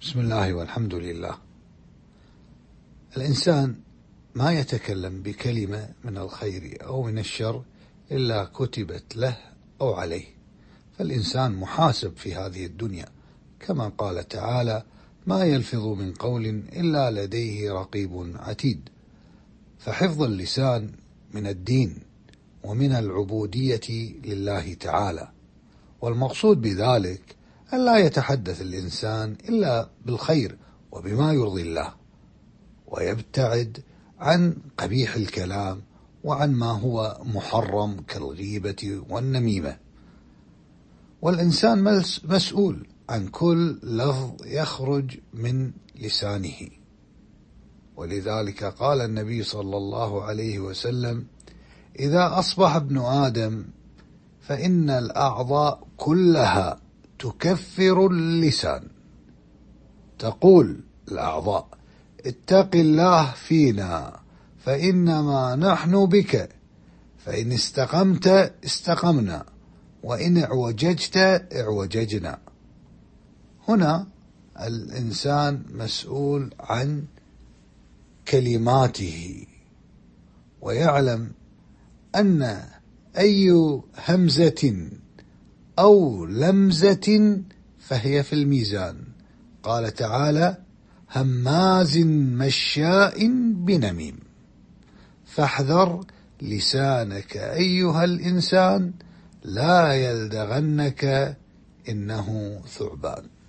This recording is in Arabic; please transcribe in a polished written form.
بسم الله والحمد لله. الإنسان ما يتكلم بكلمة من الخير أو من الشر إلا كتبت له أو عليه، فالإنسان محاسب في هذه الدنيا، كما قال تعالى: ما يلفظ من قول إلا لديه رقيب عتيد. فحفظ اللسان من الدين ومن العبودية لله تعالى، والمقصود بذلك أن لا يتحدث الإنسان إلا بالخير وبما يرضي الله، ويبتعد عن قبيح الكلام وعن ما هو محرم كالغيبة والنميمة. والإنسان مسؤول عن كل لفظ يخرج من لسانه، ولذلك قال النبي صلى الله عليه وسلم: إذا أصبح ابن آدم فإن الأعضاء كلها تكفر اللسان. تقول الأعضاء: اتق الله فينا فإنما نحن بك، فإن استقمت استقمنا، وإن اعوججت اعوججنا. هنا الإنسان مسؤول عن كلماته، ويعلم أن أي همزة أو لمزة فهي في الميزان. قال تعالى: هماز مشاء بنميم. فاحذر لسانك أيها الإنسان، لا يلدغنك إنه ثعبان.